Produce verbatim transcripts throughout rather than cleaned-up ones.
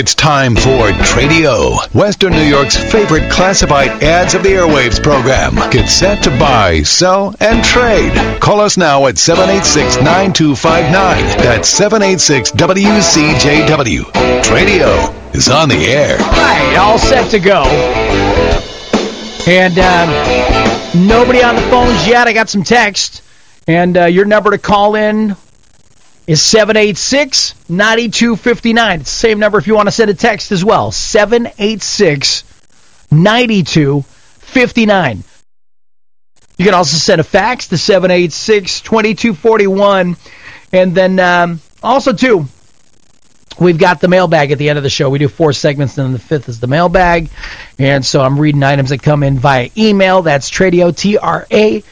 It's time for Tradio, Western New York's favorite classified ads of the airwaves program. Get set to buy, sell, and trade. Call us now at seven eight six, nine two five nine. That's seven eight six W C J W. Tradio is on the air. All right, all set to go. And um, nobody on the phones yet. I got some text. And uh, your number to call in is seven eight six, nine two five nine. It's the same number if you want to send a text as well. seven eight six, nine two five nine. You can also send a fax to seven eight six, two two four one. And then um, also, too, we've got the mailbag at the end of the show. We do four segments, and then the fifth is the mailbag. And so I'm reading items that come in via email. That's Tradio, T R A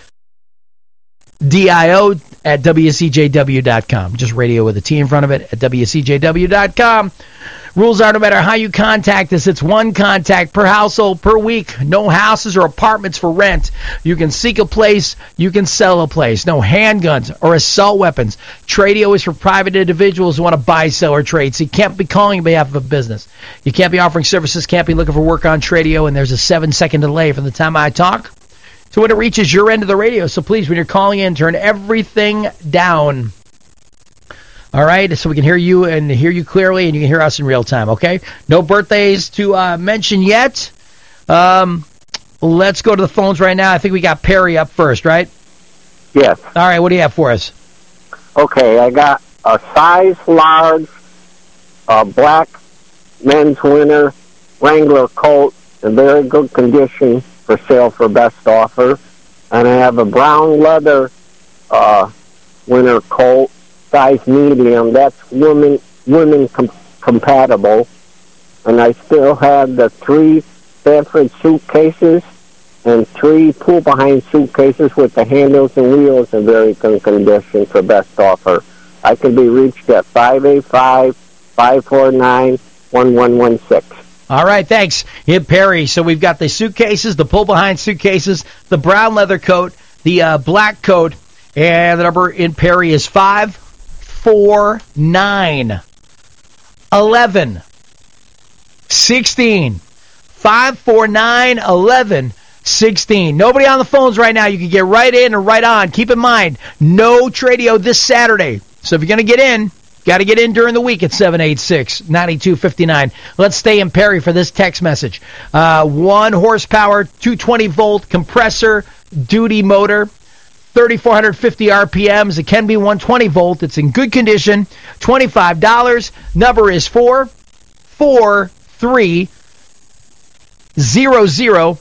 D I O, at W C J W dot com. Just radio with a T in front of it at W C J W dot com. Rules are no matter how you contact us, it's one contact per household per week. No houses or apartments for rent. You can seek a place, you can sell a place. No handguns or assault weapons. Tradio is for private individuals who want to buy, sell, or trade. So you can't be calling on behalf of a business. You can't be offering services, can't be looking for work on Tradio, and there's a seven-second delay from the time I talk to when it reaches your end of the radio. So please, when you're calling in, turn everything down. All right, so we can hear you and hear you clearly, and you can hear us in real time, okay? No birthdays to uh, mention yet. Um, let's go to the phones right now. I think we got Perry up first, right? Yes. All right, what do you have for us? Okay, I got a size large, uh, black men's winter Wrangler coat in very good condition for sale for best offer. And I have a brown leather uh, winter coat, size medium. That's women women com- compatible. And I still have the three Stanford suitcases and three pull-behind suitcases with the handles and wheels in very good condition for best offer. I can be reached at five eight five, five four nine, one one one six. All right, thanks. Hit Perry. So we've got the suitcases, the pull-behind suitcases, the brown leather coat, the uh, black coat, and the number in Perry is five four nine, eleven sixteen. five four nine, eleven sixteen. Nobody on the phones right now. You can get right in or right on. Keep in mind, no Tradio this Saturday. So if you're going to get in, got to get in during the week at seven eight six, nine two five nine. Let's stay in Perry for this text message. Uh, one horsepower, two twenty volt compressor, duty motor, thirty-four fifty R P Ms. It can be one twenty volt. It's in good condition. twenty-five dollars. Number is four four three zero zero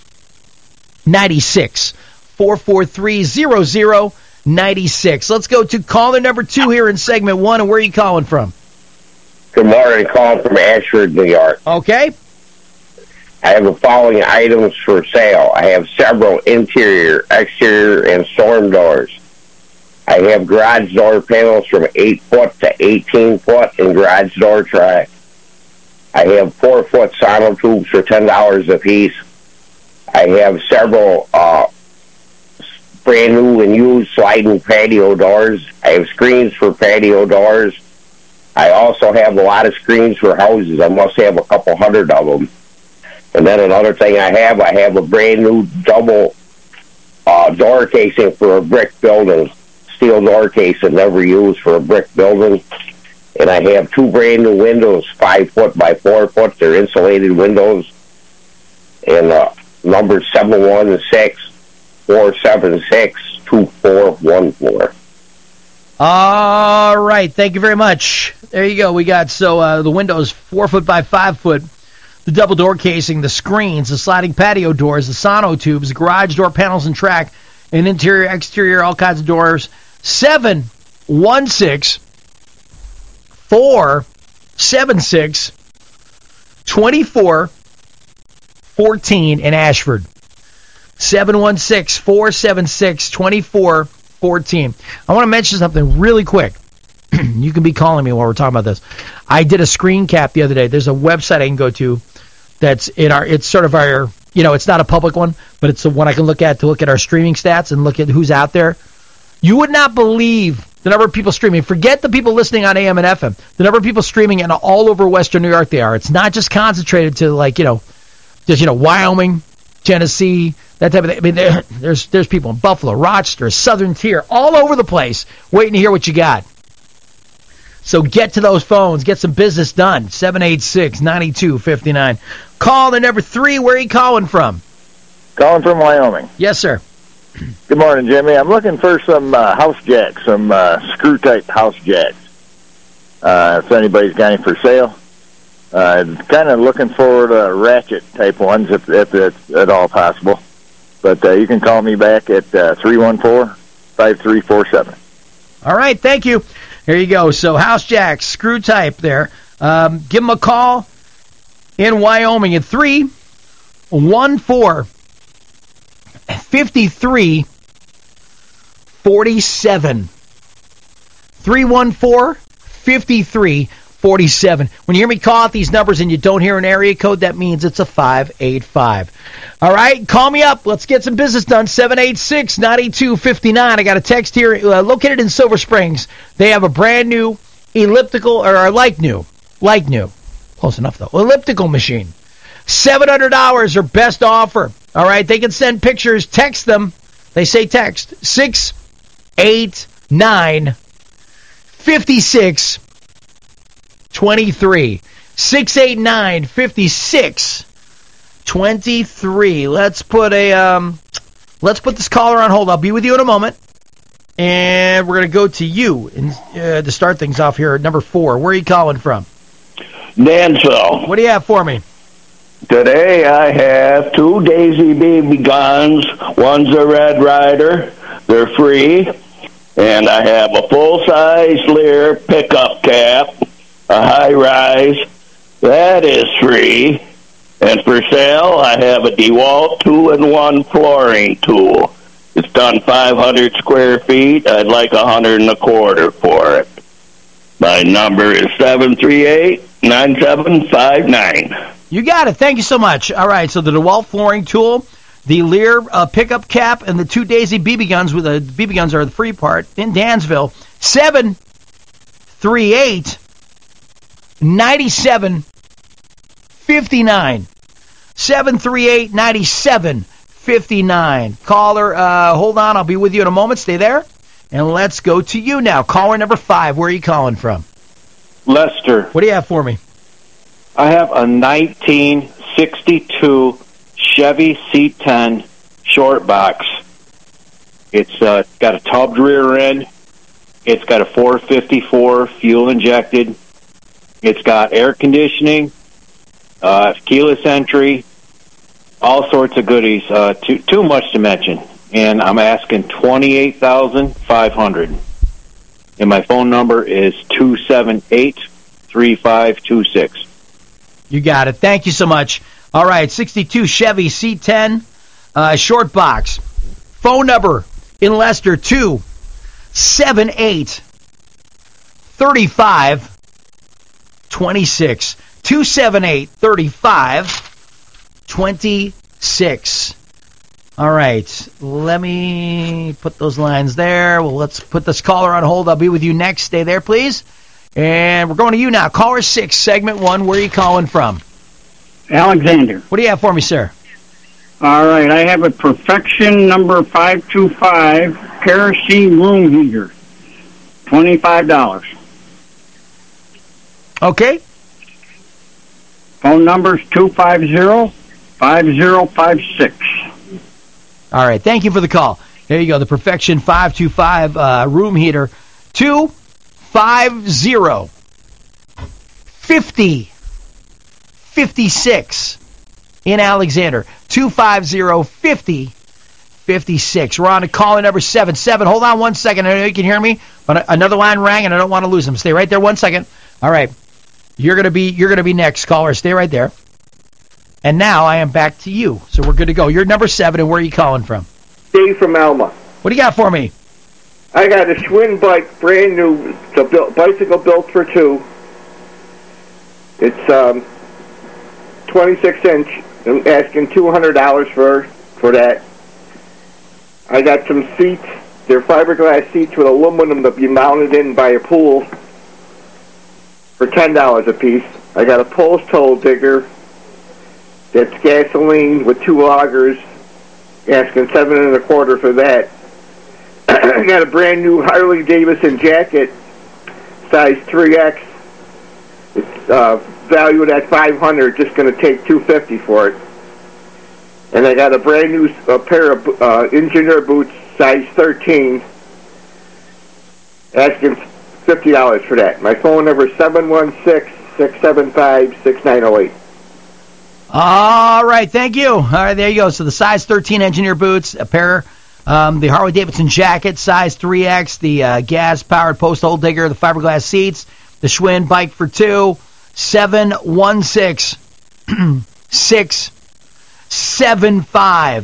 nine six. four four three zero zero nine six. Let's go to caller number two here in segment one. And where are you calling from? Good morning. Calling from Ashford, New York. Okay. I have the following items for sale. I have several interior, exterior, and storm doors. I have garage door panels from eight foot to eighteen foot in garage door track. I have four foot sonotubes for ten dollars a piece. I have several uh, brand new and used sliding patio doors. I have screens for patio doors. I also have a lot of screens for houses. I must have a couple hundred of them. And then another thing I have, I have a brand new double uh, door casing for a brick building, steel door casing, never used for a brick building. And I have two brand new windows, five foot by four foot. They're insulated windows. And uh, number seven one six, four seven six, two four one four. All right. Thank you very much. There you go. We got, so uh, the windows, four foot by five foot. The double door casing, the screens, the sliding patio doors, the sonotubes, the garage door panels and track, and interior, exterior, all kinds of doors. seven one six, four seven six, two four one four in Ashford. seven one six, four seven six, two four one four. I want to mention something really quick. You can be calling me while we're talking about this. I did a screen cap the other day. There's a website I can go to that's in our, it's sort of our, you know, it's not a public one, but it's the one I can look at to look at our streaming stats and look at who's out there. You would not believe the number of people streaming. Forget the people listening on A M and F M. The number of people streaming and all over Western New York they are. It's not just concentrated to, like, you know, just, you know, Wyoming, Tennessee, that type of thing. I mean, there, there's there's people in Buffalo, Rochester, Southern Tier, all over the place waiting to hear what you got. So get to those phones. Get some business done. seven eight six, nine two five nine. Call the number three. Where are you calling from? Calling from Wyoming. Yes, sir. Good morning, Jimmy. I'm looking for some uh, house jacks, some uh, screw-type house jacks. Uh, if anybody's got any for sale. Uh, kind of looking for the ratchet-type ones, if, if it's at all possible. But uh, you can call me back at uh, three one four, five three four seven. All right, thank you. Here you go. So house jacks, screw-type there. Um, give them a call in Wyoming at three one four, five three four seven. three one four, five three four seven. When you hear me call out these numbers and you don't hear an area code, that means it's a five eight five. All right, call me up. Let's get some business done. seven eight six, nine two five nine. I got a text here uh, located in Silver Springs. They have a brand new elliptical, or like new, like new. Close enough, though. Elliptical machine. seven hundred dollars or best offer. All right, they can send pictures. Text them. They say text. six eight nine, five six two three. six eight nine, five six two three. Let's put a um, let's put this caller on hold. I'll be with you in a moment. And we're going to go to you and, uh, to start things off here at number four. Where are you calling from? Dansville. What do you have for me? Today I have two Daisy Baby guns. One's a Red Ryder. They're free. And I have a full-size Lear pickup cap, a high-rise. That is free. And for sale, I have a DeWalt two in one flooring tool. It's done five hundred square feet. I'd like a hundred and a quarter for it. My number is seven three eight, nine seven five nine. You got it. Thank you so much. All right, so the DeWalt flooring tool, the Lear uh, pickup cap, and the two Daisy B B guns, with the B B guns are the free part, in Dansville. seven three eight, nine seven five nine. seven three eight, nine seven five nine. Caller, uh, hold on. I'll be with you in a moment. Stay there. And let's go to you now. Caller number five. Where are you calling from? Lester. What do you have for me? I have a nineteen sixty-two Chevy C ten short box. It's uh, got a tubbed rear end. It's got a four fifty-four fuel injected. It's got air conditioning, uh, keyless entry, all sorts of goodies. Uh, too too much to mention. And I'm asking twenty-eight thousand five hundred dollars. And my phone number is two seven eight, three five two six. You got it. Thank you so much. All right, sixty-two Chevy C ten, uh, short box. Phone number in Leicester, two seven eight, three five two six. two seven eight, three five two six. All right, let me put those lines there. Well, let's put this caller on hold. I'll be with you next. Stay there, please. And we're going to you now. Caller six, segment one. Where are you calling from? Alexander. What do you have for me, sir? All right, I have a Perfection number five two five kerosene room heater, twenty-five dollars. Okay. Phone number is two five zero, five zero five six. All right, thank you for the call. There you go, the Perfection five two five uh, room heater, two five zero, five zero five six in Alexander, two five zero, five zero five six. We're on to caller number seven. Seven, hold on one second. I know you can hear me, but another line rang, and I don't want to lose them. Stay right there one second. All right, you're gonna be you're gonna be next, caller. Stay right there. And now I am back to you, so we're good to go. You're number seven, and where are you calling from? Dave from Alma. What do you got for me? I got a Schwinn bike, brand new. It's a built, bicycle built for two. It's um, twenty-six inch. I'm asking two hundred dollars for for that. I got some seats They're fiberglass seats with aluminum to be mounted in by a pool for ten dollars a piece. I got a post hole digger that's gasoline with two augers, asking seven and a quarter for that. I got a brand new Harley Davidson jacket, size three X. It's uh, valued at five hundred dollars, just going to take two hundred fifty dollars for it. And I got a brand new uh, pair of uh, engineer boots, size thirteen, asking fifty dollars for that. My phone number is seven one six, six seven five, six nine zero eight. All right, thank you. All right, there you go. So the size thirteen engineer boots, a pair, um, the Harley Davidson jacket, size three X, the uh, gas-powered post hole digger, the fiberglass seats, the Schwinn bike for two, seven one six, six seven five,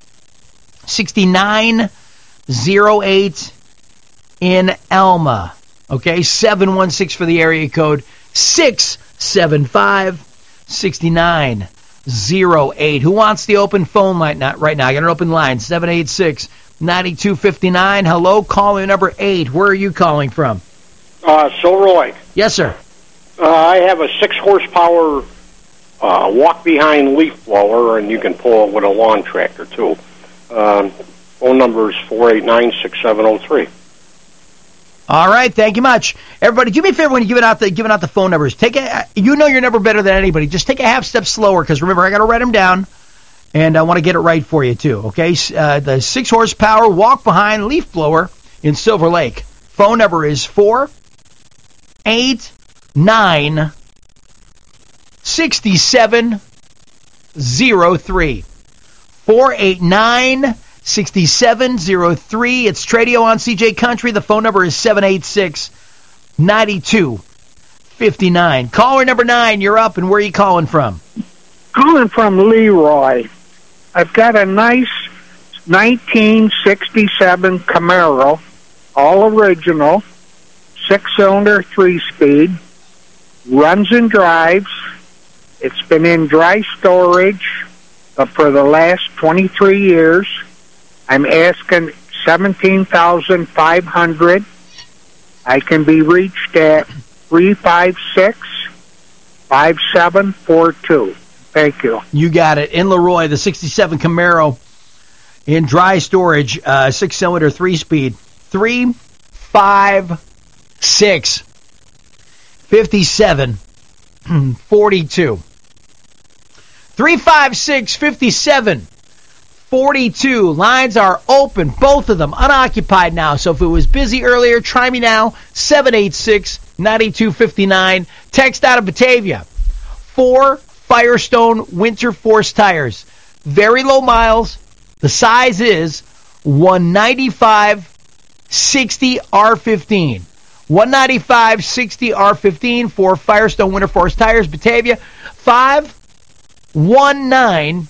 six nine zero eight in Elma. Okay, seven one six for the area code, six seven five, six nine zero eight. Who wants the open phone line not right now? I got an open line, seven eight six, nine two five nine. Hello, caller number eight. Where are you calling from? Uh, Silroy. Yes, sir. Uh, I have a six horsepower uh, walk-behind leaf blower, and you can pull it with a lawn tractor, too. Um, phone number is four eight nine, six seven zero three. All right, thank you much. Everybody, do me a favor when you're giving out the giving out the phone numbers. Take a, you know your number better than anybody. Just take a half step slower, because remember, I got to write them down, and I want to get it right for you, too. Okay, uh, the six horsepower walk-behind leaf blower in Silver Lake. Phone number is four eight nine, six seven zero three. four eight nine, six seven zero three. It's Tradio on C J Country. The phone number is seven eight six, nine two five nine. Caller number nine, you're up, and where are you calling from? Calling from Leroy. I've got a nice nineteen sixty-seven Camaro, all original, six-cylinder, three-speed, runs and drives. It's been in dry storage uh, for the last twenty-three years. I'm asking seventeen thousand five hundred dollars. I can be reached at three five six, five seven four two. Thank you. You got it. In Leroy, the sixty-seven Camaro in dry storage, uh, six-cylinder, three-speed, three five six, five seven four two. three five six, five seven four two. Lines are open, both of them, unoccupied now. So if it was busy earlier, try me now, seven eight six, nine two five nine. Text out of Batavia. Four Firestone Winter Force tires. Very low miles. The size is one ninety-five sixty R fifteen. one ninety-five sixty R fifteen for Firestone Winter Force tires. Batavia. five one nine,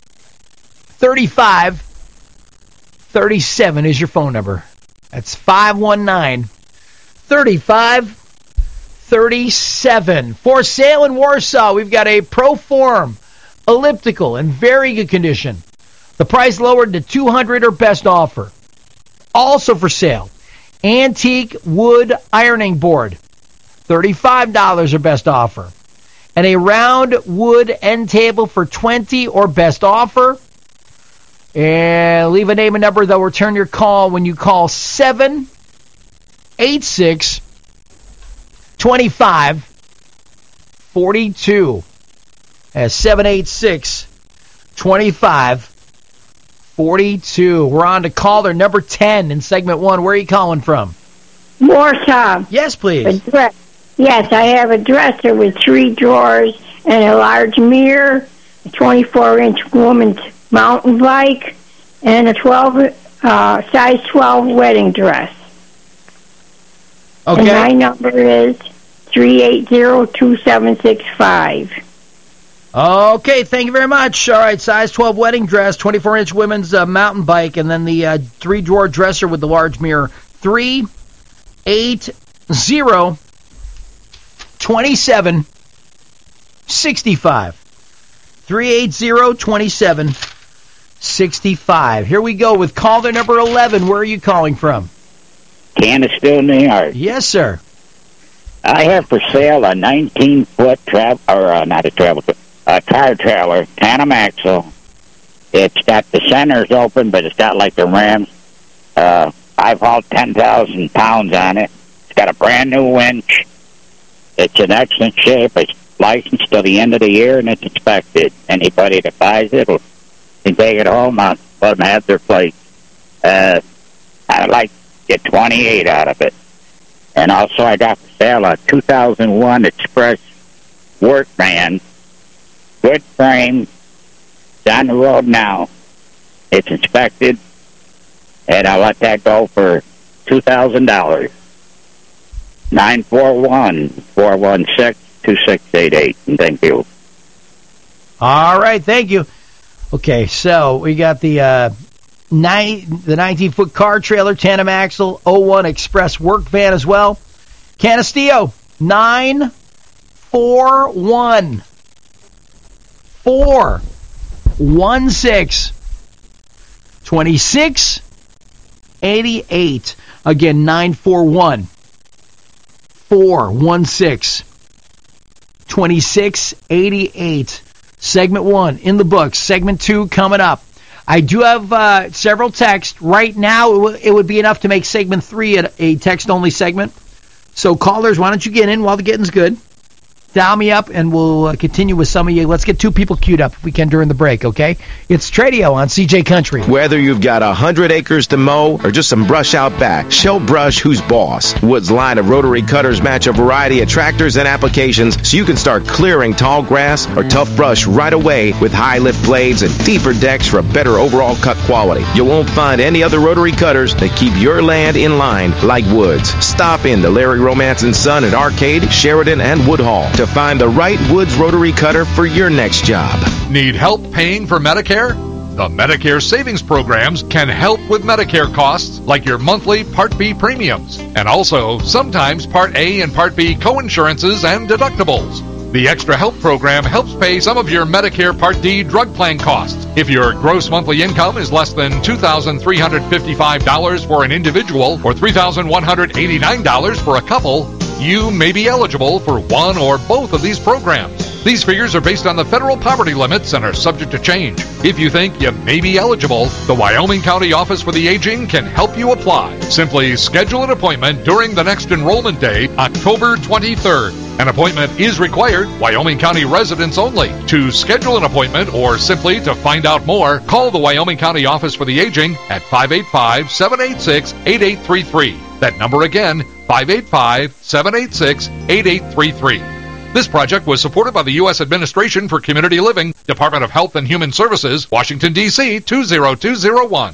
three five three seven is your phone number. That's five one nine, three five three seven. For sale in Warsaw, we've got a Proform elliptical in very good condition. The price lowered to two hundred dollars or best offer. Also for sale, antique wood ironing board, thirty-five dollars or best offer. And a round wood end table for twenty dollars or best offer. And leave a name and number. They'll return your call when you call seven eight six, two five four two. That's seven eight six, two five four two. We're on to caller number ten in segment one. Where are you calling from? Warsaw. Yes, please. A dre- yes, I have a dresser with three drawers and a large mirror, a twenty-four inch woman's mountain bike, and a twelve uh, size twelve wedding dress. Okay. And my number is three eight zero, two seven six five. Okay, thank you very much. All right, size twelve wedding dress, twenty-four inch women's uh, mountain bike, and then the uh, three-drawer dresser with the large mirror. three eight zero, two seven six five. three eight zero, two seven sixty-five. Here we go with caller number eleven. Where are you calling from? Canisteo, New York. Yes, sir. I have for sale a nineteen-foot travel, or uh, not a travel, a car trailer, tandem axle. It's got the centers open, but it's got like the Rams. Uh, I've hauled ten thousand pounds on it. It's got a brand new winch. It's in excellent shape. It's licensed till the end of the year, and it's inspected. Anybody that buys it will can take it home. I'll let them have their plate. Uh, I'd like to get twenty-eight out of it. And also I got for sale a two thousand one Express work van. Good frame. It's on the road now. It's inspected. And I'll let that go for two thousand dollars. nine four one, four one six, two six eight eight. And thank you. All right, thank you. Okay, so we got the uh, nine, the nineteen-foot car trailer, tandem axle, oh one Express work van as well. Canisteo, nine four one, four one six, two six eight eight. Again, nine four one, four one six, two six eight eight. Segment one in the books. Segment two coming up. I do have uh, several texts. Right now, it, w- it would be enough to make segment three a, a text-only segment. So, callers, why don't you get in while the getting's good? Dial me up, and we'll uh, continue with some of you. Let's get two people queued up if we can during the break, okay? It's Tradio on C J Country. Whether you've got one hundred acres to mow or just some brush out back, show Brush who's boss. Wood's line of rotary cutters match a variety of tractors and applications so you can start clearing tall grass or tough brush right away with high lift blades and deeper decks for a better overall cut quality. You won't find any other rotary cutters that keep your land in line like Wood's. Stop in to Larry Romance and Son at Arcade, Sheridan, and Woodhall to find the right Woods rotary cutter for your next job. Need help paying for Medicare? The Medicare Savings Programs can help with Medicare costs like your monthly Part B premiums, and also sometimes Part A and Part B coinsurances and deductibles. The Extra Help Program helps pay some of your Medicare Part D drug plan costs. If your gross monthly income is less than two thousand three hundred fifty-five dollars for an individual or three thousand one hundred eighty-nine dollars for a couple, you may be eligible for one or both of these programs. These figures are based on the federal poverty limits and are subject to change. If you think you may be eligible, the Wyoming County Office for the Aging can help you apply. Simply schedule an appointment during the next enrollment day, October twenty-third. An appointment is required, Wyoming County residents only. To schedule an appointment or simply to find out more, call the Wyoming County Office for the Aging at five eight five, seven eight six, eight eight three three. That number again, five eight five, seven eight six, eight eight three three. This project was supported by the U S Administration for Community Living, Department of Health and Human Services, Washington, D C two zero two zero one.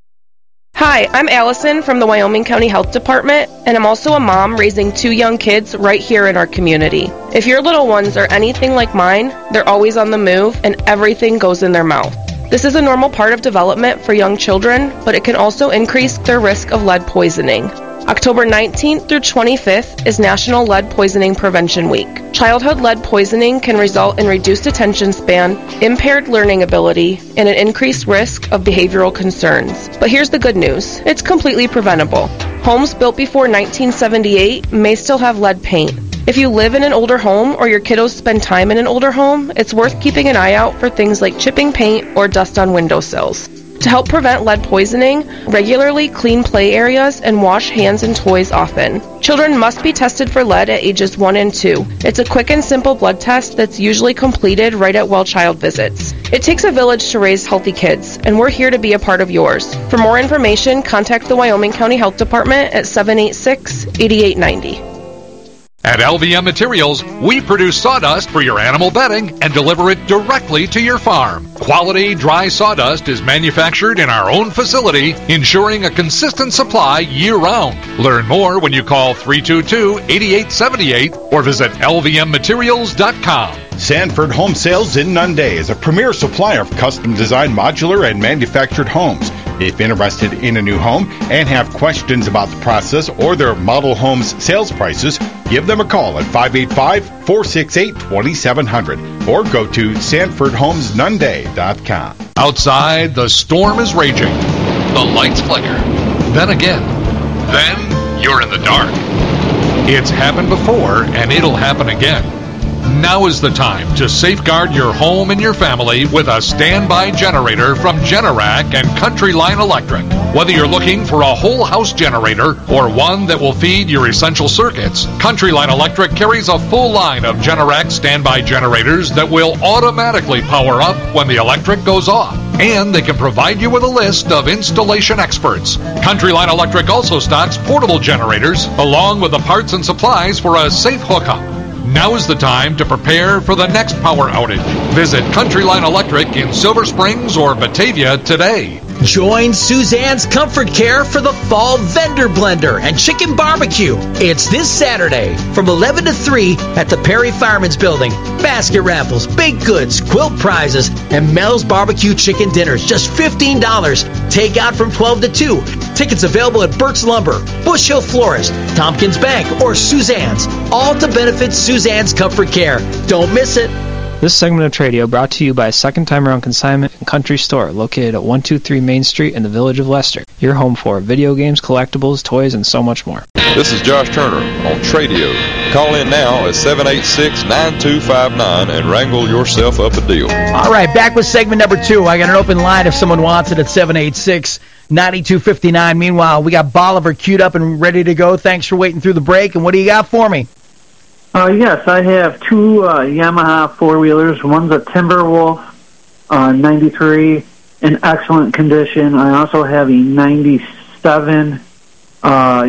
Hi, I'm Allison from the Wyoming County Health Department, and I'm also a mom raising two young kids right here in our community. If your little ones are anything like mine, they're always on the move and everything goes in their mouth. This is a normal part of development for young children, but it can also increase their risk of lead poisoning. October nineteenth through twenty-fifth is National Lead Poisoning Prevention Week. Childhood lead poisoning can result in reduced attention span, impaired learning ability, and an increased risk of behavioral concerns. But here's the good news. It's completely preventable. Homes built before nineteen seventy-eight may still have lead paint. If you live in an older home or your kiddos spend time in an older home, it's worth keeping an eye out for things like chipping paint or dust on windowsills. To help prevent lead poisoning, regularly clean play areas and wash hands and toys often. Children must be tested for lead at ages one and two. It's a quick and simple blood test that's usually completed right at well child visits. It takes a village to raise healthy kids, and we're here to be a part of yours. For more information, contact the Wyoming County Health Department at seven eight six, eight eight nine zero. At L V M Materials, we produce sawdust for your animal bedding and deliver it directly to your farm. Quality dry sawdust is manufactured in our own facility, ensuring a consistent supply year-round. Learn more when you call three two two, eight eight seven eight or visit L V M materials dot com. Sanford Home Sales in Nunde is a premier supplier of custom-designed modular and manufactured homes. If interested in a new home and have questions about the process or their model home's sales prices, give them a call at five eight five, four six eight, two seven zero zero or go to sanford homes nunde dot com. Outside, the storm is raging. The lights flicker. Then again. Then you're in the dark. It's happened before, and it'll happen again. Now is the time to safeguard your home and your family with a standby generator from Generac and Country Line Electric. Whether you're looking for a whole house generator or one that will feed your essential circuits, Country Line Electric carries a full line of Generac standby generators that will automatically power up when the electric goes off. And they can provide you with a list of installation experts. Country Line Electric also stocks portable generators along with the parts and supplies for a safe hookup. Now is the time to prepare for the next power outage. Visit Country Line Electric in Silver Springs or Batavia today. Join Suzanne's Comfort Care for the Fall Vendor Blender and Chicken Barbecue. It's this Saturday from eleven to three at the Perry Fireman's Building. Basket raffles, baked goods, quilt prizes, and Mel's Barbecue Chicken Dinners. Just fifteen dollars. Take out from twelve to two. Tickets available at Burt's Lumber, Bush Hill Florist, Tompkins Bank, or Suzanne's. All to benefit Suzanne's Comfort Care. Don't miss it. This segment of Tradio brought to you by Second Time Around Consignment and Country Store, located at one two three Main Street in the Village of Leicester. Your home for video games, collectibles, toys, and so much more. This is Josh Turner on Tradio. Call in now at seven eight six, nine two five nine and wrangle yourself up a deal. All right, back with segment number two. I got an open line if someone wants it at seven eight six, nine two five nine. Meanwhile, we got Bolivar queued up and ready to go. Thanks for waiting through the break. And what do you got for me? Uh, yes, I have two uh, Yamaha four-wheelers. One's a Timberwolf uh, ninety-three in excellent condition. I also have a ninety-seven uh,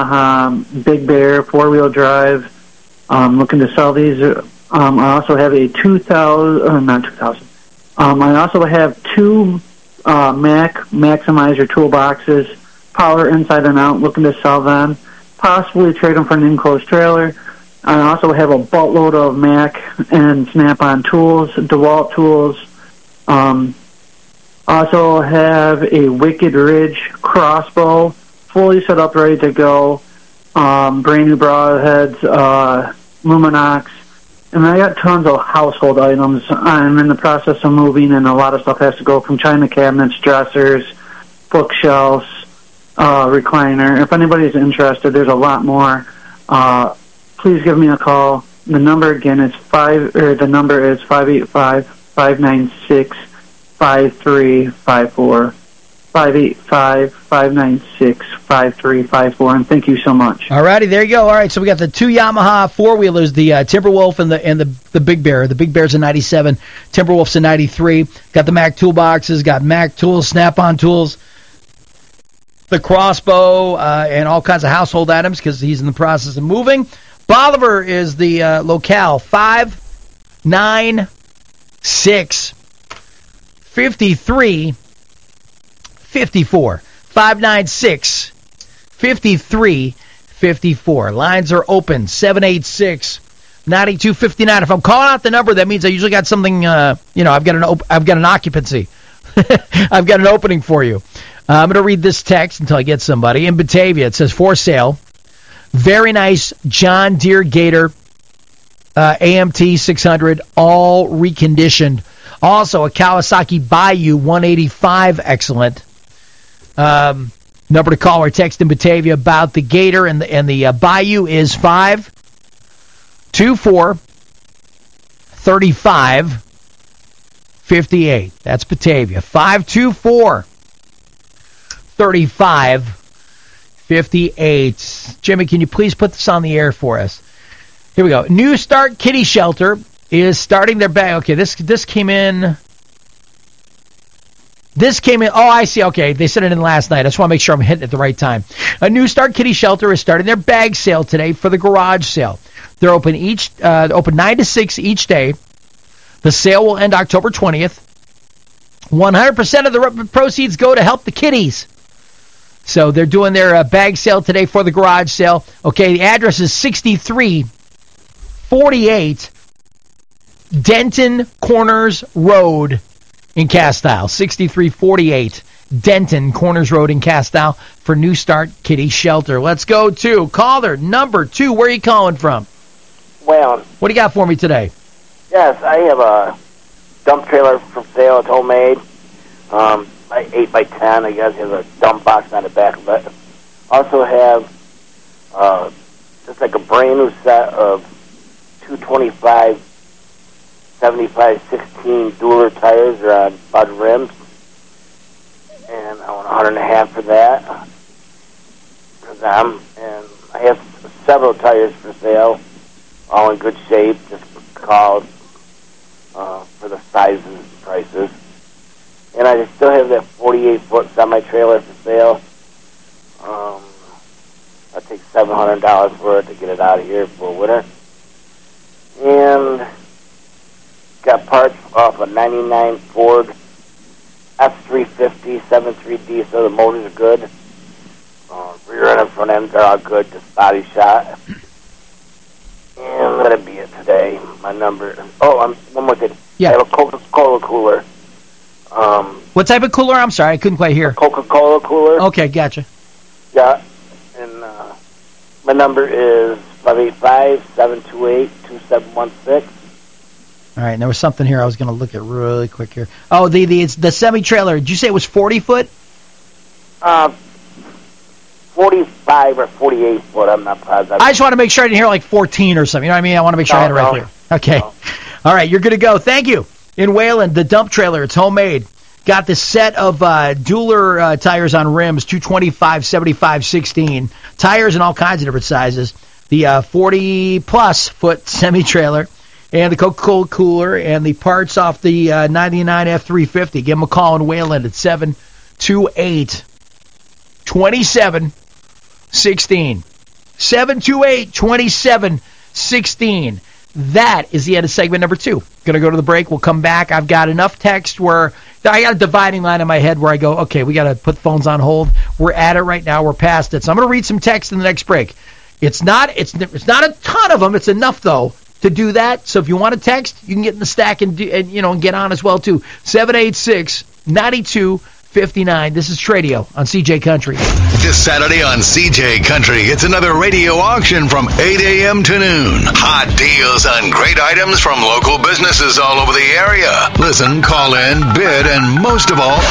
Yamaha Big Bear four-wheel drive. I'm looking to sell these. Um, I also have a two thousand, uh, not two thousand. Um, I also have two uh, Mac Maximizer toolboxes, power inside and out, looking to sell them. Possibly trade them for an enclosed trailer. I also have a boatload of Mac and Snap-on tools, DeWalt tools. Um, also have a Wicked Ridge crossbow, fully set up, ready to go. Um, brand new broadheads, uh, Luminox. And I got tons of household items. I'm in the process of moving, and a lot of stuff has to go from china cabinets, dressers, bookshelves, uh, recliner. If anybody's interested, there's a lot more. Uh, Please give me a call. The number again is five. Or the number is five eight five, five nine six, five three five four. Five eight five, five nine six, five three five four. And thank you so much. All righty, there you go. All right, so we got the two Yamaha four wheelers, the uh, Timberwolf and the and the the Big Bear. The Big Bear's a ninety-seven, Timberwolf's a ninety-three. Got the Mac toolboxes, got Mac tools, Snap-on tools, the crossbow, uh, and all kinds of household items because he's in the process of moving. Bolivar is the uh, locale, five nine six, five three five four. five nine six, five three five four. Lines are open, seven eight six, nine two five nine. If I'm calling out the number, that means I usually got something, uh, you know, I've got an op- I've got an occupancy. I've got an opening for you. Uh, I'm going to read this text until I get somebody. In Batavia, it says, for sale. Very nice John Deere Gator uh, A M T six hundred, all reconditioned. Also, a Kawasaki Bayou one eighty-five, excellent. Um, number to call or text in Batavia about the Gator and the, and the uh, Bayou is five two four, three five five eight. That's Batavia. five two four, three five fifty-eight. Jimmy, can you please put this on the air for us? Here we go. New Start Kitty Shelter is starting their bag. Okay, this this came in. This came in. Oh, I see. Okay, they sent it in last night. I just want to make sure I'm hitting it at the right time. A New Start Kitty Shelter is starting their bag sale today for the garage sale. They're open each uh, open nine to six each day. The sale will end October twentieth. one hundred percent of the proceeds go to help the kitties. So they're doing their uh, bag sale today for the garage sale. Okay, the address is sixty-three forty-eight Denton Corners Road in Castile. sixty-three forty-eight Denton, Corners Road in Castile for New Start Kitty Shelter. Let's go to caller number two. Where are you calling from? Well, What do you got for me today? yes, I have a dump trailer for sale. It's homemade. Um, by eight by ten. I guess it has a dump box on the back of it. Also have uh, just like a brand new set of two twenty-five, seventy-five, sixteen dueler tires on Bud rims, and I want a hundred and a half for that for them. And I have several tires for sale, all in good shape. Just called uh, for the sizes and prices. And I still have that forty-eight foot semi-trailer for sale. Um, I take seven hundred dollars for it to get it out of here for winter. And got parts off a ninety-nine Ford F three fifty seven three D, so the motors are good. Uh, rear end and front end, they're all good, just body shot. And that'll be it today. My number. Oh, um, one more thing. Yeah. I have a Coca-Cola cooler. Um, What type of cooler? I'm sorry, I couldn't quite hear. Coca-Cola cooler. Okay, gotcha. Yeah. And uh, my number is five eight five, seven two eight, two seven one six. All right, and there was something here I was going to look at really quick here. Oh, the the it's the semi-trailer. Did you say it was forty foot? Uh, forty-five or forty-eight foot, I'm not positive. I just want to make sure I didn't hear like fourteen or something. You know what I mean? I want to make sure I had it right No, no. here. Okay. All right, you're good to go. Thank you. In Wayland, the dump trailer, it's homemade. Got this set of uh, dueler uh, tires on rims, two twenty-five, seventy-five, sixteen. Tires in all kinds of different sizes. The uh, forty-plus foot semi-trailer, and the Coca-Cola cooler, and the parts off the uh, ninety-nine F three fifty. Give them a call in Wayland at seven two eight, two seven one six. seven two eight, two seven one six. That is the end of segment number two. Going to go to the break. We'll come back. I've got enough text where I got a dividing line in my head where I go, okay, we got to put phones on hold. We're at it right now. We're past it. So I'm going to read some text in the next break. It's not it's it's not a ton of them. It's enough, though, to do that. So if you want to text, you can get in the stack and, do, and you know and get on as well, too. seven eight six, nine two five nine. This is Tradio on C J Country. This Saturday on C J Country, it's another radio auction from eight a.m. to noon. Hot deals on great items from local businesses all over the area. Listen, call in, bid, and most of all,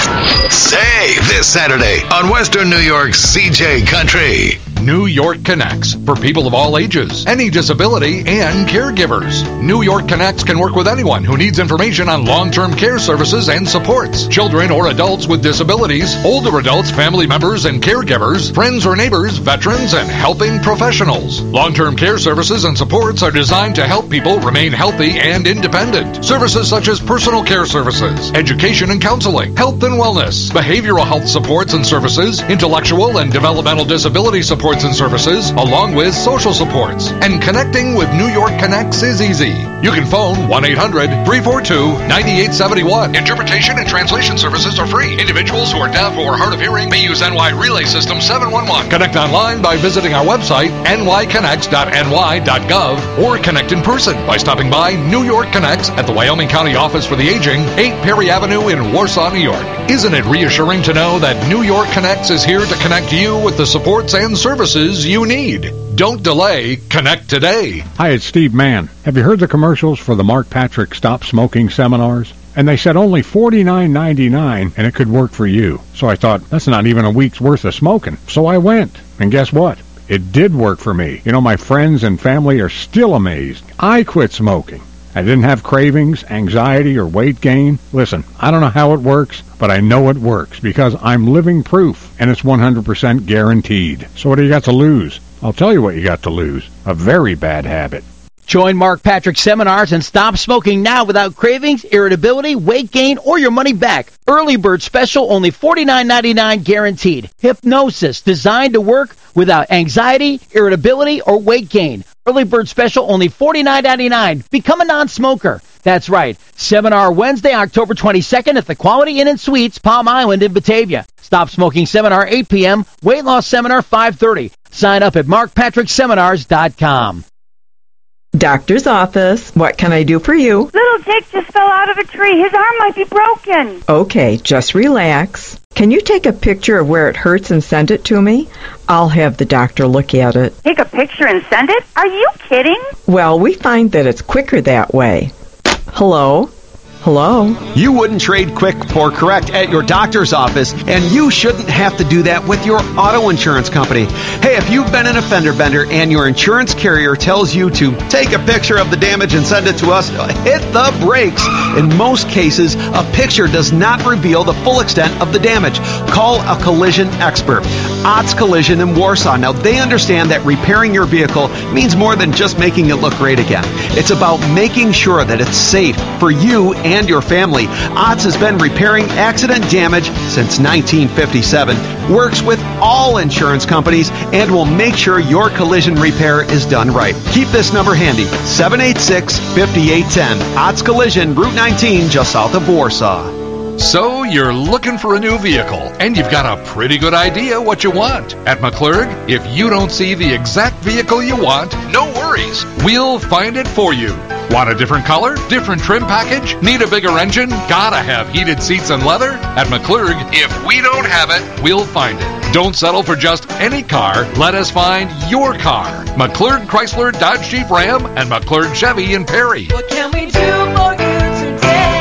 save this Saturday on Western New York's C J Country. New York Connects, for people of all ages, any disability, and caregivers. New York Connects can work with anyone who needs information on long-term care services and supports. Children or adults with disabilities, older adults, family members, and caregivers, friends or neighbors, veterans, and helping professionals. Long-term care services and supports are designed to help people remain healthy and independent. Services such as personal care services, education and counseling, health and wellness, behavioral health supports and services, intellectual and developmental disability supports and services, along with social supports. And connecting with New York Connects is easy. You can phone one eight hundred, three four two, nine eight seven one. Interpretation and translation services are free. Individuals who are deaf or hard of hearing may use N Y Relay System seven one one. Connect online by visiting our website, n y connects dot n y dot gov, or connect in person by stopping by New York Connects at the Wyoming County Office for the Aging, eight Perry Avenue in Warsaw, New York. Isn't it reassuring to know that New York Connects is here to connect you with the supports and services you need? Don't delay. Connect today. Hi, it's Steve Mann. Have you heard the commercials for the Mark Patrick Stop Smoking seminars? And they said only forty-nine ninety-nine and it could work for you. So I thought, that's not even a week's worth of smoking. So I went. And guess what? It did work for me. You know, my friends and family are still amazed. I quit smoking. I didn't have cravings, anxiety, or weight gain. Listen, I don't know how it works, but I know it works because I'm living proof, and it's one hundred percent guaranteed. So what do you got to lose? I'll tell you what you got to lose. A very bad habit. Join Mark Patrick seminars and stop smoking now without cravings, irritability, weight gain, or your money back. Early bird special, only forty-nine ninety-nine guaranteed. Hypnosis, designed to work without anxiety, irritability, or weight gain. Early bird special, only forty-nine ninety-nine. Become a non-smoker. That's right. Seminar Wednesday, October twenty-second at the Quality Inn and Suites, Palm Island in Batavia. Stop smoking seminar eight p.m. Weight loss seminar five thirty. Sign up at mark patrick seminars dot com. Doctor's office. What can I do for you? Little Jake just fell out of a tree. His arm might be broken. Okay, just relax. Can you take a picture of where it hurts and send it to me? I'll have the doctor look at it. Take a picture and send it? Are you kidding? Well, we find that it's quicker that way. Hello? Hello? You wouldn't trade quick for correct at your doctor's office, and you shouldn't have to do that with your auto insurance company. Hey, if you've been in a fender bender and your insurance carrier tells you to take a picture of the damage and send it to us, hit the brakes. In most cases, a picture does not reveal the full extent of the damage. Call a collision expert. Otts Collision in Warsaw. Now, they understand that repairing your vehicle means more than just making it look great again. It's about making sure that it's safe for you and and your family. Otts has been repairing accident damage since nineteen fifty-seven, works with all insurance companies, and will make sure your collision repair is done right. Keep this number handy, seven eight six, five eight one zero. Otts Collision, Route nineteen, just south of Warsaw. So you're looking for a new vehicle, and you've got a pretty good idea what you want. At McClurg, if you don't see the exact vehicle you want, no worries. We'll find it for you. Want a different color? Different trim package? Need a bigger engine? Gotta have heated seats and leather? At McClurg, if we don't have it, we'll find it. Don't settle for just any car. Let us find your car. McClurg Chrysler Dodge Jeep Ram and McClurg Chevy in Perry. What can we do for you today?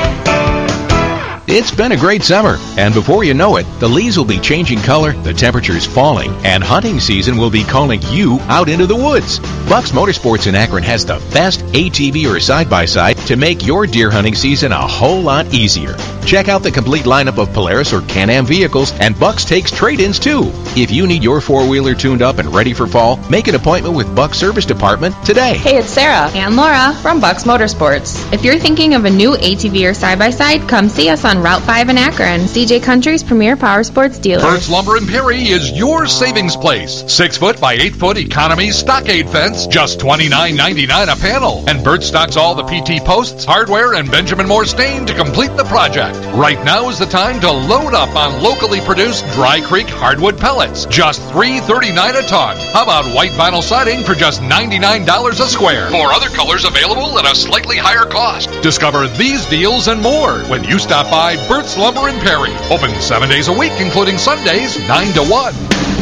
It's been a great summer, and before you know it, the leaves will be changing color, the temperature's falling, and hunting season will be calling you out into the woods. Bucks Motorsports in Akron has the best A T V or side-by-side to make your deer hunting season a whole lot easier. Check out the complete lineup of Polaris or Can-Am vehicles, and Bucks takes trade-ins too. If you need your four-wheeler tuned up and ready for fall, make an appointment with Bucks Service Department today. Hey, it's Sarah and Laura from Bucks Motorsports. If you're thinking of a new A T V or side-by-side, come see us on Route five in Akron, C J Country's premier power sports dealer. Burt's Lumber in Perry is your savings place. Six foot by eight foot economy stockade fence, just twenty-nine ninety-nine a panel. And Burt stocks all the P T posts, hardware, and Benjamin Moore stain to complete the project. Right now is the time to load up on locally produced Dry Creek hardwood pellets, just three thirty-nine a ton. How about white vinyl siding for just ninety-nine dollars a square? Or other colors available at a slightly higher cost. Discover these deals and more when you stop by Burt's Lumber in Perry. Open seven days a week, including Sundays, nine to one.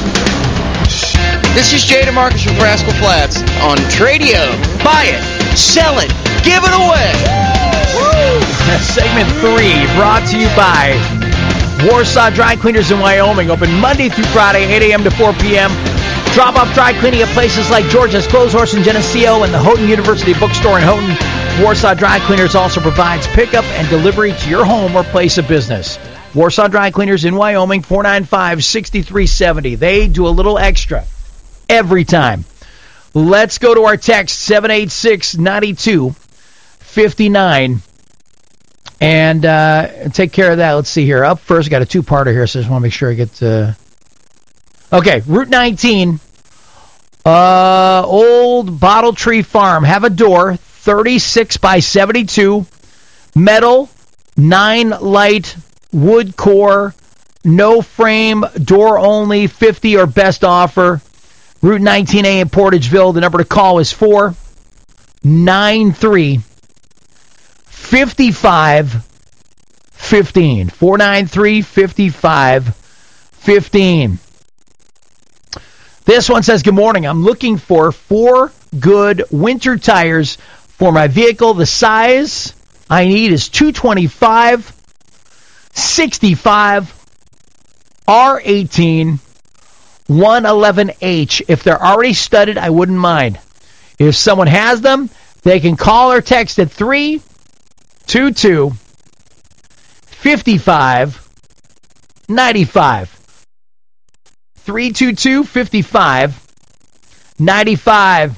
This is Jay DeMarcus from Rascal Flats on Tradio. Buy it, sell it, give it away. Woo! Segment three brought to you by Warsaw Dry Cleaners in Wyoming. Open Monday through Friday, eight a.m. to four p.m. Drop off dry cleaning at places like Georgia's Clothes Horse in Geneseo and the Houghton University Bookstore in Houghton. Warsaw Dry Cleaners also provides pickup and delivery to your home or place of business. Warsaw Dry Cleaners in Wyoming, four nine five, six three seven zero. They do a little extra every time. Let's go to our text, seven eight six, nine two five nine, and uh, take care of that. Let's see here. Up first, I got a two-parter here, so I just want to make sure I get... Uh... Okay, Route nineteen, uh, Old Bottle Tree Farm. Have a door, thirty-six by seventy-two, metal, nine light, wood core, no frame, door only, fifty or best offer. Route nineteen A in Portageville. The number to call is four nine three, five five one five. four nine three, five five one five. This one says, good morning. I'm looking for four good winter tires for my vehicle. The size I need is two twenty-five, sixty-five, R eighteen, one eleven H. If they're already studded, I wouldn't mind. If someone has them, they can call or text at three two two, five five nine five. three two two, five five nine five.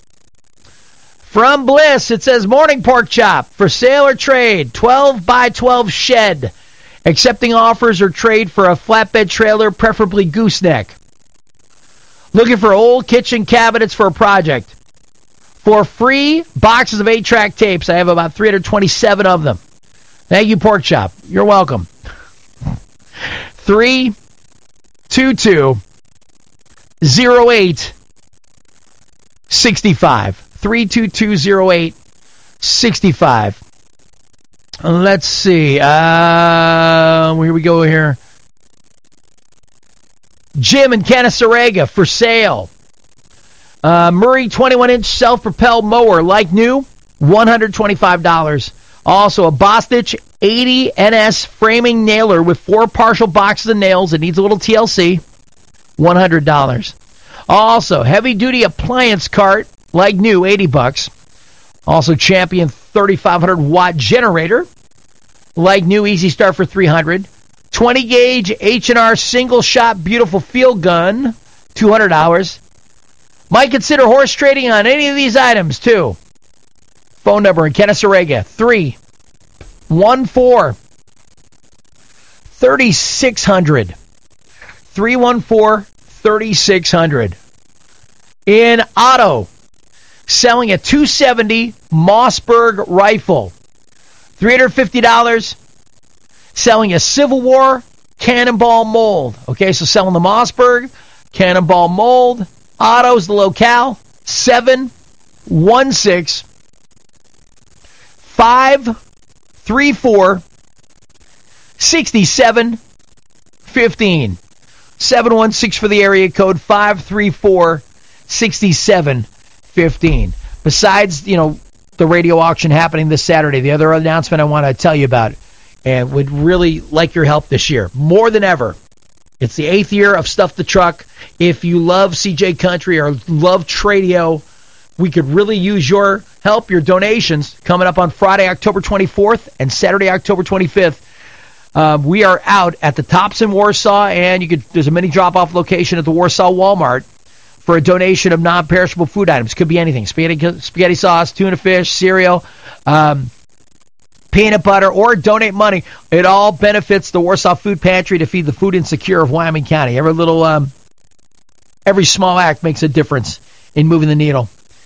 From Bliss, it says, morning pork chop for sale or trade, twelve by twelve shed. Accepting offers or trade for a flatbed trailer, preferably gooseneck. Looking for old kitchen cabinets for a project. For free boxes of eight-track tapes. I have about three hundred twenty-seven of them. Thank you, pork chop. You're welcome. three two two, zero eight six five. three two two, oh eight six five. Let's see. Uh, here we go here. Jim in Canasarega for sale. Uh, Murray twenty-one inch self-propelled mower, like new, one hundred twenty-five dollars. Also, a Bostitch eighty N S framing nailer with four partial boxes of nails. It needs a little T L C, one hundred dollars. Also, heavy-duty appliance cart, like new, eighty bucks. Also, Champion thirty-five hundred watt generator, like new, easy start for three hundred dollars. twenty gauge H and R single shot beautiful field gun, two hundred dollars. Might consider horse trading on any of these items, too. Phone number in Kennesaw, three one four, three six zero zero. three one four, three six zero zero. In Otto, selling a two seventy Mossberg rifle, three hundred fifty dollars. Selling a Civil War Cannonball mold. Okay, so selling the Mossberg Cannonball mold. Otto's the locale, seven one six, five three four, six seven one five. seven one six for the area code, five three four, six seven one five. Besides, you know, the radio auction happening this Saturday, the other announcement I want to tell you about, and would really like your help this year, more than ever. It's the eighth year of Stuff the Truck. If you love C J Country or love Tradio, we could really use your help, your donations, coming up on Friday, October twenty-fourth and Saturday, October twenty-fifth. Uh, we are out at the Tops in Warsaw, and you could there's a mini drop-off location at the Warsaw Walmart for a donation of non-perishable food items. Could be anything. Spaghetti, spaghetti sauce, tuna fish, cereal, um, peanut butter, or donate money. It all benefits the Warsaw Food Pantry to feed the food insecure of Wyoming County. Every little, um, every small act makes a difference in moving the needle.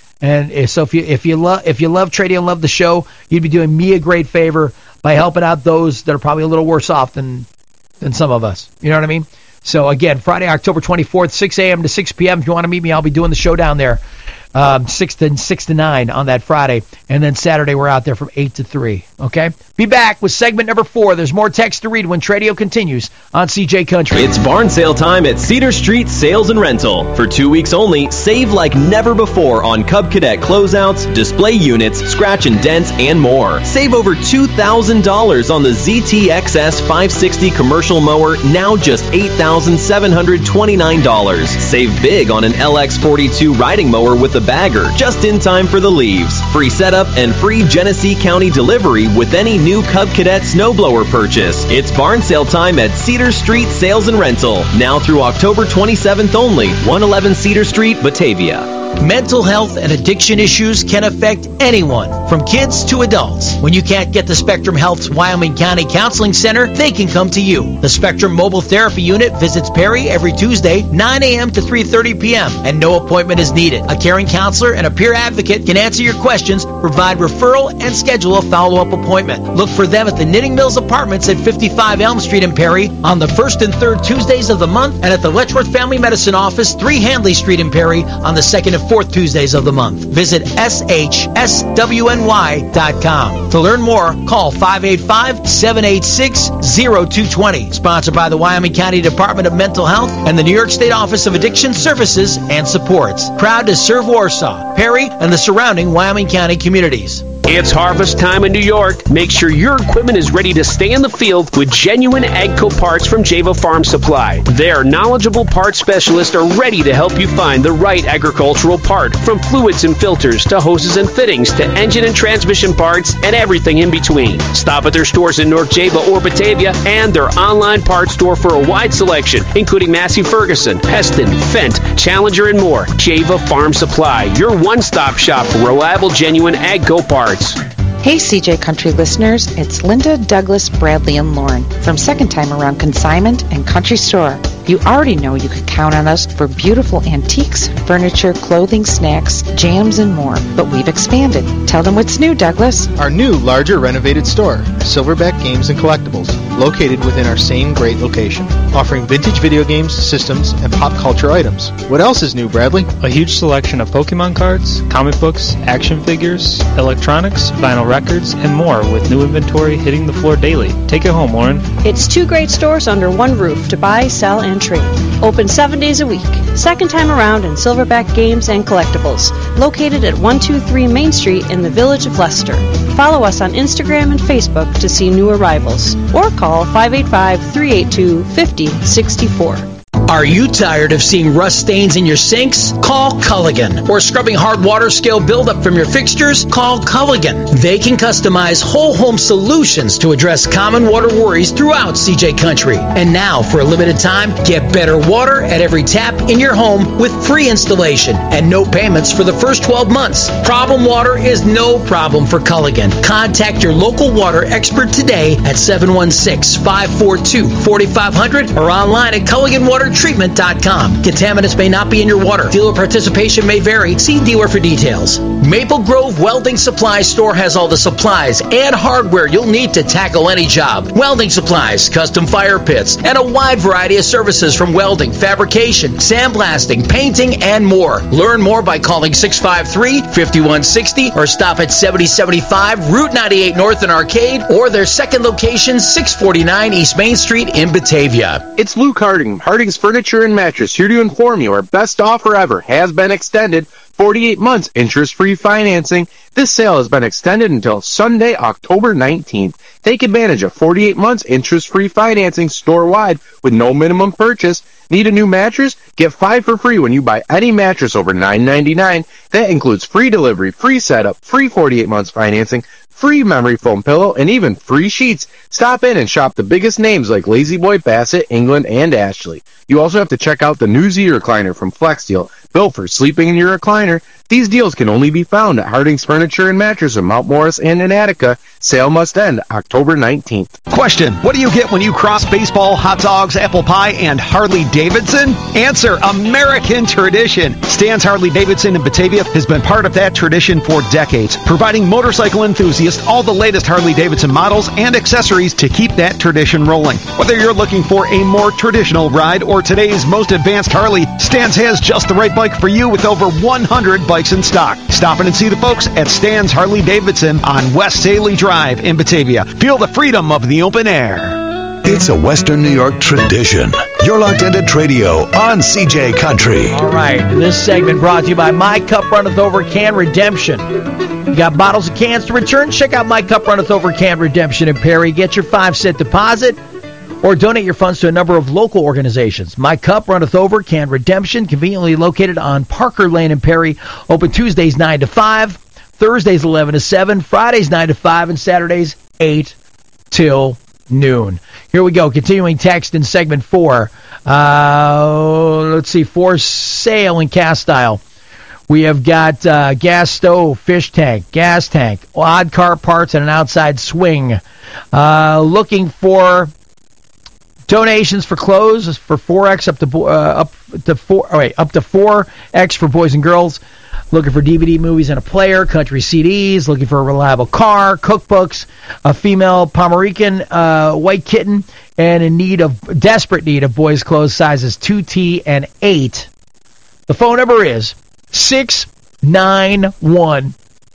And so if you if you love if you love Tradio and love the show, you'd be doing me a great favor by helping out those that are probably a little worse off than than some of us. You know what I mean? So again, Friday, October twenty-fourth, six a.m. to six p.m. If you want to meet me, I'll be doing the show down there. Um, six to six to nine on that Friday, and then Saturday we're out there from eight to three. Okay, be back with segment number four. There's more text to read when Tradio continues on C J Country. It's barn sale time at Cedar Street Sales and Rental. For two weeks only, save like never before on Cub Cadet closeouts, display units, scratch and dents, and more. Save over two thousand dollars on the Z T X S five sixty commercial mower, now just eight thousand seven hundred twenty-nine dollars. Save big on an L X forty-two riding mower with a bagger, just in time for the leaves. Free setup and free Genesee County delivery with any new Cub Cadet snowblower purchase. It's barn sale time at Cedar Street Sales and Rental, now through October twenty-seventh only, one eleven Cedar Street, Batavia. Mental health and addiction issues can affect anyone, from kids to adults. When you can't get to Spectrum Health's Wyoming County Counseling Center, they can come to you. The Spectrum Mobile Therapy Unit visits Perry every Tuesday, nine a.m. to three thirty p.m., and no appointment is needed. A caring counselor and a peer advocate can answer your questions, provide referral, and schedule a follow-up appointment. Look for them at the Knitting Mills Apartments at fifty-five Elm Street in Perry on the first and third Tuesdays of the month, and at the Letchworth Family Medicine Office, three Handley Street in Perry on the second and fourth Tuesdays of the month. Visit S H S W N Y dot com. To learn more, call five eight five, seven eight six, zero two two zero. Sponsored by the Wyoming County Department of Mental Health and the New York State Office of Addiction Services and Supports. Proud to serve Warsaw, Perry, and the surrounding Wyoming County communities. It's harvest time in New York. Make sure your equipment is ready to stay in the field with genuine AGCO parts from Java Farm Supply. Their knowledgeable parts specialists are ready to help you find the right agricultural part, from fluids and filters to hoses and fittings to engine and transmission parts and everything in between. Stop at their stores in North Java or Batavia and their online parts store for a wide selection, including Massey Ferguson, Heston, Fendt, Challenger, and more. Java Farm Supply, your one-stop shop for reliable, genuine AGCO parts. Hey C J Country listeners, it's Linda, Douglas, Bradley, and Lauren from Second Time Around Consignment and Country Store. You already know you can count on us for beautiful antiques, furniture, clothing, snacks, jams, and more. But we've expanded. Tell them what's new, Douglas. Our new, larger, renovated store, Silverback Games and Collectibles. located within our same great location, offering vintage video games, systems, and pop culture items. What else is new, Bradley? A huge selection of Pokemon cards, comic books, action figures, electronics, vinyl records, and more with new inventory hitting the floor daily. Take it home, Lauren. It's two great stores under one roof to buy, sell, and trade. Open seven days a week. Second time around in Silverback Games and Collectibles, located at one two three Main Street in the Village of Leicester. Follow us on Instagram and Facebook to see new arrivals, or call five eight five, three eight two, five zero six four. Are you tired of seeing rust stains in your sinks? Call Culligan. Or scrubbing hard water scale buildup from your fixtures? Call Culligan. They can customize whole home solutions to address common water worries throughout C J Country. And now, for a limited time, get better water at every tap in your home with free installation and no payments for the first twelve months. Problem water is no problem for Culligan. Contact your local water expert today at seven one six, five four two, four five zero zero or online at culligan water treatment dot com. Contaminants may not be in your water. Dealer participation may vary. See dealer for details. Maple Grove Welding Supply Store has all the supplies and hardware you'll need to tackle any job. Welding supplies, custom fire pits, and a wide variety of services from welding, fabrication, sandblasting, painting, and more. Learn more by calling six five three, five one six zero or stop at seventy seventy-five Route ninety-eight North in Arcade or their second location, six forty-nine East Main Street in Batavia. It's Luke Harding, Harding's Furniture and Mattress, here to inform you our best offer ever has been extended. forty-eight months interest-free financing. This sale has been extended until Sunday, October nineteenth. Take advantage of forty-eight months interest-free financing store-wide with no minimum purchase. Need a new mattress? Get five for free when you buy any mattress over nine ninety-nine. That includes free delivery, free setup, free forty-eight months financing, free memory foam pillow, and even free sheets. Stop in and shop the biggest names like Lazy Boy, Bassett, England, and Ashley. You also have to check out the new Z recliner from FlexSteel, built for sleeping in your recliner. These deals can only be found at Harding's Furniture and Mattress in Mount Morris and in Attica. Sale must end October nineteenth. Question: what do you get when you cross baseball, hot dogs, apple pie, and Harley-Davidson? Answer: American tradition. Stan's Harley-Davidson in Batavia has been part of that tradition for decades, providing motorcycle enthusiasts all the latest Harley-Davidson models and accessories to keep that tradition rolling. Whether you're looking for a more traditional ride or today's most advanced Harley, Stan's has just the right bike for you with over one hundred bikes in stock. Stop in and see the folks at Stan's Harley-Davidson on West Saley Drive in Batavia. Feel the freedom of the open air. It's a Western New York tradition. You're locked into Tradio on C J Country. All right, this segment brought to you by My Cup Runneth Over Can Redemption. You got bottles and cans to return? Check out My Cup Runneth Over Can Redemption in Perry. Get your five-cent deposit or donate your funds to a number of local organizations. My Cup Runneth Over Can Redemption, conveniently located on Parker Lane in Perry. Open Tuesdays nine to five, Thursdays eleven to seven, Fridays nine to five, and Saturdays eight till noon. Here we go. Continuing text in segment four. Uh, let's see. For sale in cast style, we have got uh, gas stove, fish tank, gas tank, odd car parts, and an outside swing. Uh, looking for donations for clothes for four X up to uh, up to four. Oh wait, up to four X for boys and girls. Looking for D V D movies and a player, country C Ds. Looking for a reliable car, cookbooks, a female Pomerican uh, white kitten, and in need of desperate need of boys' clothes sizes two T and eight. The phone number is six nine one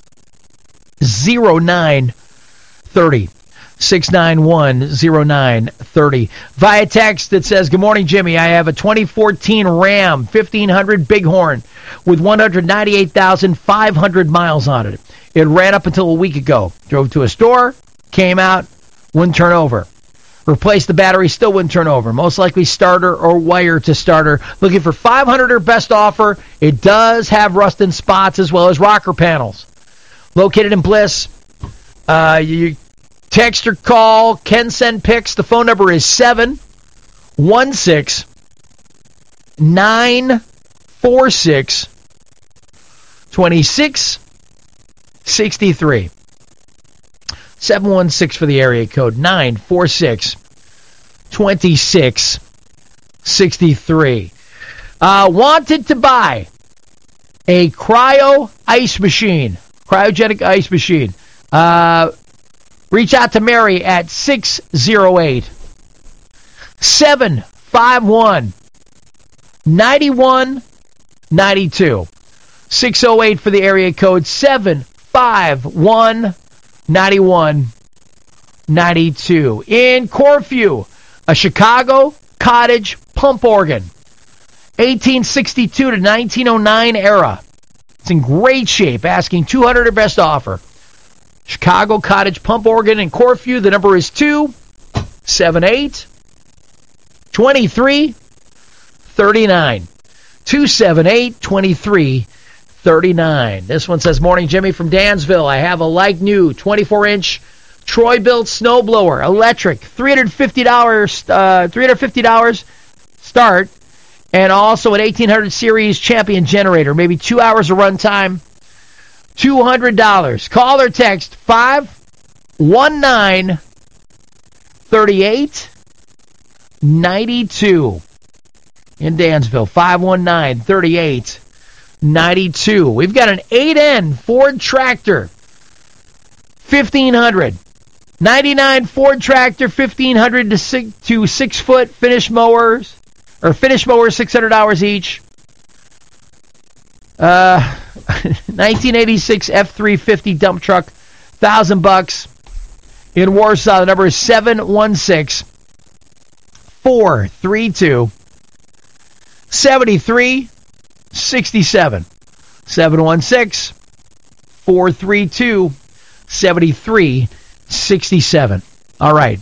zero nine thirty. six nine one zero nine thirty. Via text that says, good morning, Jimmy. I have a twenty fourteen Ram fifteen hundred Bighorn with one hundred ninety-eight thousand five hundred miles on it. It ran up until a week ago. Drove to a store, came out, wouldn't turn over. Replaced the battery, still wouldn't turn over. Most likely starter or wire to starter. Looking for five hundred or best offer. It does have rust and spots as well as rocker panels. Located in Bliss. Uh, you text or call. Can send pics. The phone number is seven one six nine four six two six six three. seven one six for the area code, nine four six two six six three. Uh, wanted to buy a cryo ice machine, cryogenic ice machine. Uh, Reach out to Mary at six oh eight, seven five one, nine one nine two. six oh eight for the area code, seven five one, nine one nine two. In Corfu, a Chicago cottage pump organ. eighteen sixty-two to nineteen oh nine era. It's in great shape, asking two hundred dollars or best offer. Chicago cottage pump organ in Corfu. The number is two seven eight, two three three nine. two seven eight, two three three nine. This one says, morning, Jimmy from Dansville. I have a like new twenty-four inch Troy-built snowblower, electric, three hundred fifty dollars, uh, three hundred fifty dollars start, and also an eighteen hundred series Champion generator, maybe two hours of runtime, two hundred dollars. Call or text five one nine, three eight nine two in Dansville, five one nine, three eight nine two. We've got an eight N Ford tractor, fifteen hundred. ninety-nine Ford tractor, fifteen hundred to six, to six foot finish mowers, or finish mowers, six hundred hours each. Uh, nineteen eighty-six F three fifty dump truck, thousand bucks. In Warsaw, the number is seven one six, four three two, seven three six seven. seven one six, four three two, seven three sixty-seven. All right.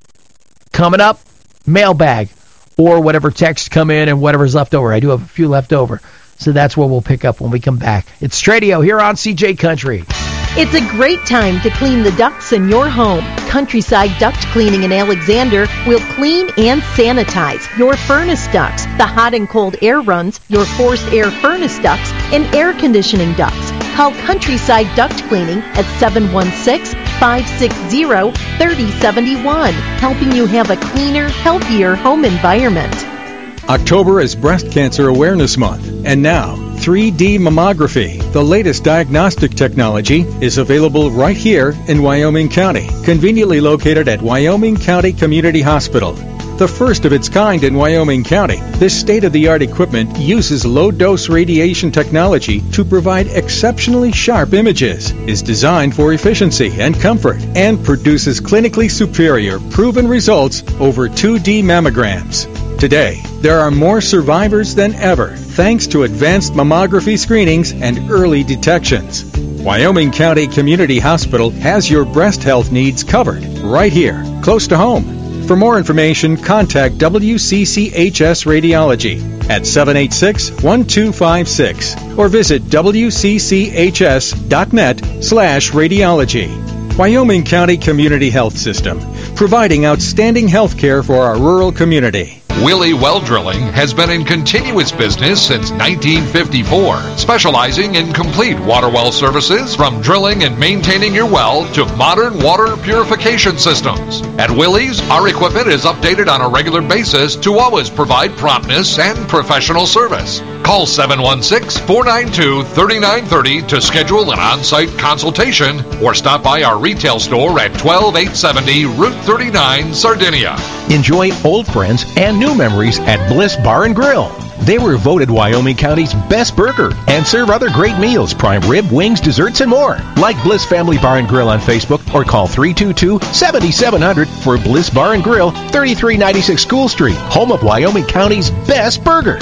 Coming up, mailbag or whatever text come in and whatever's left over. I do have a few left over, so that's what we'll pick up when we come back. It's Tradio here on C J Country. It's a great time to clean the ducts in your home. Countryside Duct Cleaning in Alexander will clean and sanitize your furnace ducts, the hot and cold air runs, your forced air furnace ducts, and air conditioning ducts. Call Countryside Duct Cleaning at seven one six, five six zero, three zero seven one, helping you have a cleaner, healthier home environment. October is Breast Cancer Awareness Month, and now three D mammography, the latest diagnostic technology, is available right here in Wyoming County, conveniently located at Wyoming County Community Hospital. The first of its kind in Wyoming County, this state-of-the-art equipment uses low-dose radiation technology to provide exceptionally sharp images, is designed for efficiency and comfort, and produces clinically superior, proven results over two D mammograms. Today, there are more survivors than ever thanks to advanced mammography screenings and early detections. Wyoming County Community Hospital has your breast health needs covered right here, close to home. For more information, contact W C C H S Radiology at seven eight six, one two five six or visit W C C H S dot net slash radiology. Wyoming County Community Health System, providing outstanding health care for our rural community. Willie Well Drilling has been in continuous business since nineteen fifty-four, specializing in complete water well services from drilling and maintaining your well to modern water purification systems. At Willie's, our equipment is updated on a regular basis to always provide promptness and professional service. Call seven one six, four nine two, three nine three zero to schedule an on-site consultation or stop by our retail store at twelve eight seventy Route thirty-nine, Sardinia. Enjoy old friends and new memories at Bliss Bar and Grill. They were voted Wyoming County's best burger and serve other great meals, prime rib, wings, desserts, and more. Like Bliss Family Bar and Grill on Facebook or call three two two, seven seven zero zero for Bliss Bar and Grill, thirty-three ninety-six School Street, home of Wyoming County's best burger.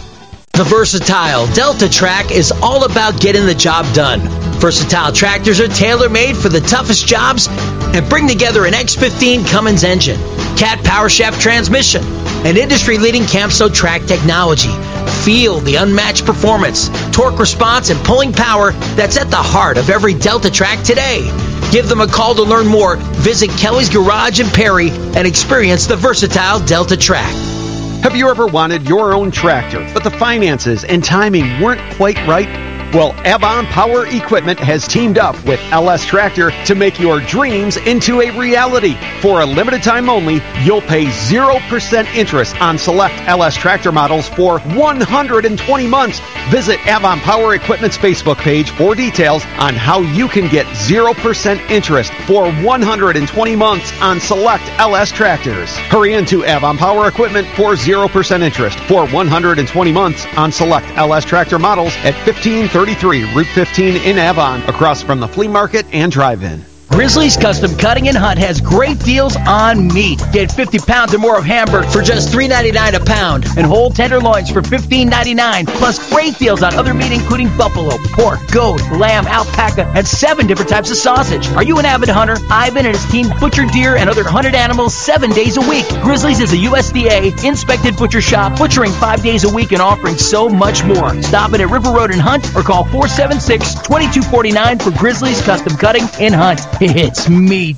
The Versatile Delta Track is all about getting the job done. Versatile tractors are tailor-made for the toughest jobs and bring together an X fifteen Cummins engine, Cat Power Shaft transmission, and industry-leading Camso track technology. Feel the unmatched performance, torque response, and pulling power that's at the heart of every Delta Track today. Give them a call to learn more. Visit Kelly's Garage in Perry and experience the Versatile Delta Track. Have you ever wanted your own tractor, but the finances and timing weren't quite right? Well, Avon Power Equipment has teamed up with L S Tractor to make your dreams into a reality. For a limited time only, you'll pay zero percent interest on select L S Tractor models for one hundred twenty months. Visit Avon Power Equipment's Facebook page for details on how you can get zero percent interest for one hundred twenty months on select L S Tractors. Hurry into Avon Power Equipment for zero percent interest for one hundred twenty months on select L S Tractor models at fifteen thirty-three Route fifteen in Avon, across from the flea market and drive-in. Grizzly's Custom Cutting and Hunt has great deals on meat. Get fifty pounds or more of hamburger for just three ninety-nine a pound, and whole tenderloins for fifteen ninety-nine. Plus great deals on other meat, including buffalo, pork, goat, lamb, alpaca, and seven different types of sausage. Are you an avid hunter? Ivan and his team butcher deer and other hunted animals seven days a week. Grizzly's is a U S D A inspected butcher shop, butchering five days a week and offering so much more. Stop in at River Road and Hunt or call four seven six, two two four nine for Grizzly's Custom Cutting and Hunt. It's meat.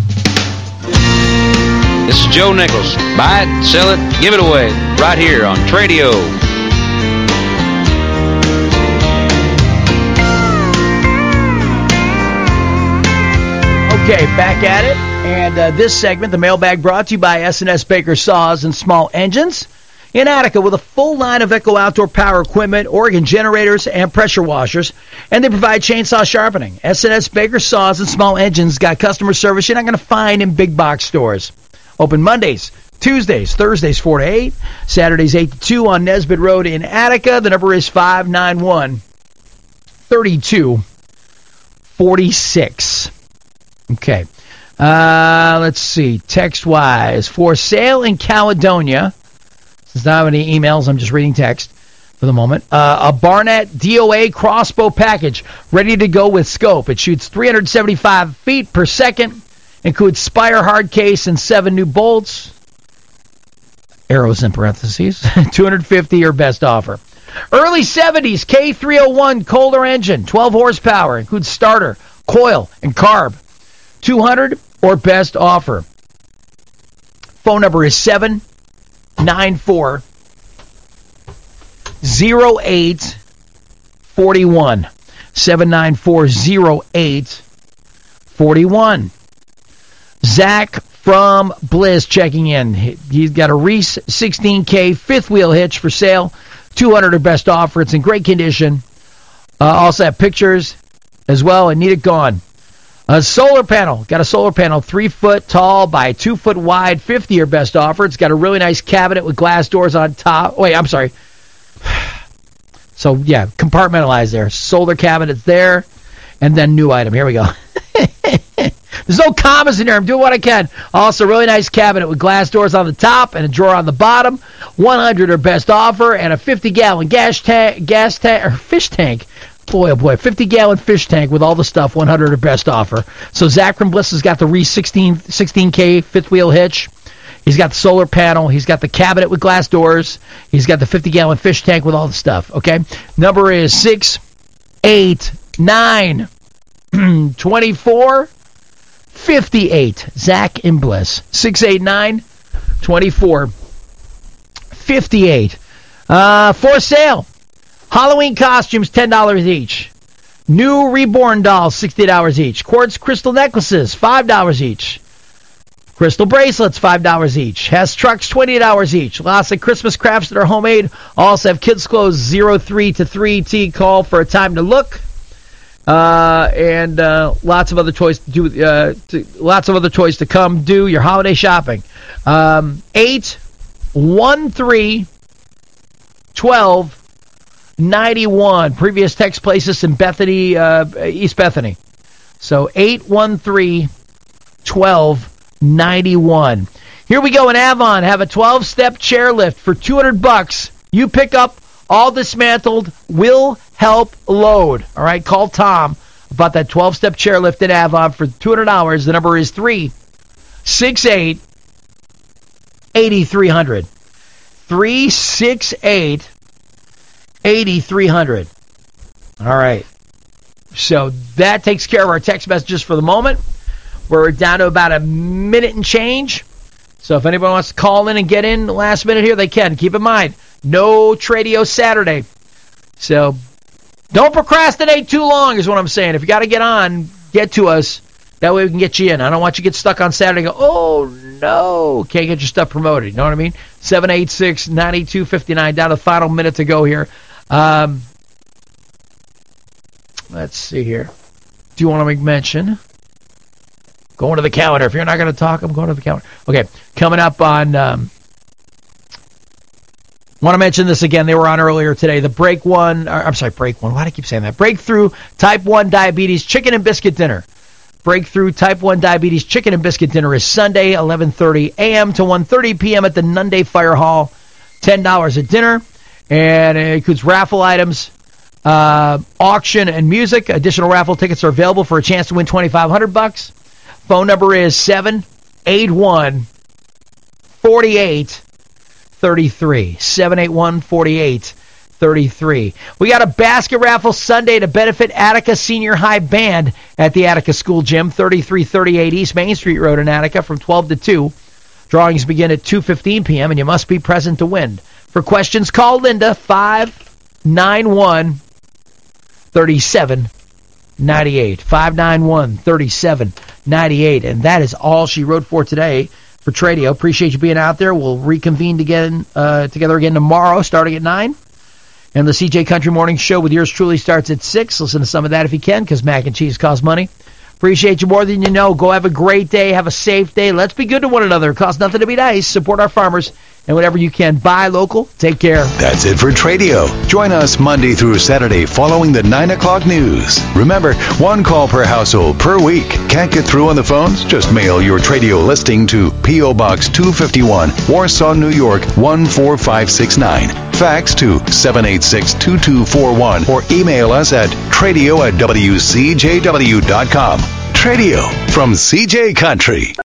This is Joe Nichols. Buy it, sell it, give it away. Right here on Tradio. Okay, back at it. And uh, this segment, the mailbag, brought to you by S and S Baker Saws and Small Engines in Attica, with a full line of Echo Outdoor Power equipment, Oregon generators, and pressure washers. And they provide chainsaw sharpening. S and S Baker Saws and Small Engines got customer service you're not going to find in big box stores. Open Mondays, Tuesdays, Thursdays four to eight, Saturdays eight to two on Nesbitt Road in Attica. The number is five nine one, three two four six. Okay. Uh, let's see. Text-wise, for sale in Caledonia. There's not any emails. I'm just reading text for the moment. Uh, a Barnett D O A crossbow package ready to go with scope. It shoots three hundred seventy-five feet per second. Includes Spire hard case and seven new bolts. Arrows in parentheses. two hundred fifty or best offer. Early seventies K three oh one Kohler engine, twelve horsepower. Includes starter, coil, and carb. two hundred or best offer. Phone number is seven nine four zero eight four one. seven nine four zero eight four one. Zach from Bliss checking in. He's got a Reese sixteen K fifth wheel hitch for sale. two hundred or best offer. It's in great condition. Uh, also have pictures as well and need it gone. A solar panel. Got a solar panel three foot tall by two foot wide, fifty or best offer. It's got a really nice cabinet with glass doors on top. Wait, I'm sorry. So, yeah, compartmentalized there. Solar cabinet's there. And then new item. Here we go. There's no commas in there. I'm doing what I can. Also, really nice cabinet with glass doors on the top and a drawer on the bottom. one hundred or best offer, and a fifty gallon gas tank, gas tank, or fish tank. Boy, oh boy, fifty gallon fish tank with all the stuff, one hundred or best offer. So Zach from Bliss has got the Reese sixteen, sixteen K fifth wheel hitch. He's got the solar panel. He's got the cabinet with glass doors. He's got the fifty gallon fish tank with all the stuff, okay? Number is six eight nine, two four five eight. Zach in Bliss. six eight nine, two four five eight. Uh, for sale. Halloween costumes, ten dollars each. New reborn dolls, sixty dollars each. Quartz crystal necklaces, five dollars each. Crystal bracelets, five dollars each. Has trucks, twenty dollars each. Lots of Christmas crafts that are homemade. Also have kids' clothes, zero three to three T. Call for a time to look. Uh, and uh, lots of other toys to do. Uh, to, lots of other toys to come. Do your holiday shopping. Um, eight one three twelve ninety-one. Previous text places in Bethany, uh, East Bethany. So eight one three twelve ninety-one. Here we go in Avon. Have a twelve-step chairlift for two hundred bucks. You pick up all dismantled, will help load. All right, call Tom about that twelve-step chairlift in Avon for two hundred dollars. The number is three six eight, eight three zero zero. three six eight, eight three zero zero. All right. So that takes care of our text messages for the moment. We're down to about a minute and change. So if anybody wants to call in and get in the last minute here, they can. Keep in mind, no Tradio Saturday. So Don't procrastinate too long is what I'm saying. If you got to get on, get to us. That way we can get you in. I don't want you to get stuck on Saturday and go, oh, no, can't get your stuff promoted. You know what I mean? seven eight six, nine two five nine, down to the final minute to go here. Um, let's see here. Do you want to make mention? Going to the calendar. If you're not going to talk, I'm going to the calendar. Okay, coming up on... Um, want to mention this again. They were on earlier today. The Break One... Or, I'm sorry, Break One. Why do I keep saying that? Breakthrough Type one Diabetes Chicken and Biscuit Dinner. Breakthrough Type one Diabetes Chicken and Biscuit Dinner is Sunday, eleven thirty a.m. to one thirty p.m. at the Nunde Fire Hall. ten dollars a dinner, and it includes raffle items, uh, auction, and music. Additional raffle tickets are available for a chance to win twenty-five hundred bucks. Phone number is seven eight one, four eight three three. seven eight one, four eight thirty-three. We got a basket raffle Sunday to benefit Attica Senior High Band at the Attica School Gym, thirty-three thirty-eight East Main Street Road in Attica from twelve to two. Drawings begin at two fifteen p.m. and you must be present to win. For questions, call Linda, five nine one, three seven nine eight. five nine one, three seven nine eight. And that is all she wrote for today for Tradio. Appreciate you being out there. We'll reconvene again, uh, together again tomorrow starting at nine. And the C J Country Morning Show with yours truly starts at six. Listen to some of that if you can, because mac and cheese costs money. Appreciate you more than you know. Go have a great day. Have a safe day. Let's be good to one another. It costs nothing to be nice. Support our farmers. And whatever you can, buy local. Take care. That's it for Tradio. Join us Monday through Saturday following the nine o'clock news. Remember, one call per household per week. Can't get through on the phones? Just mail your Tradio listing to P O. Box two fifty-one, Warsaw, New York, one four five six nine. Fax to seven eight six, two two four one or email us at tradio at w c j w dot com. Tradio from C J Country.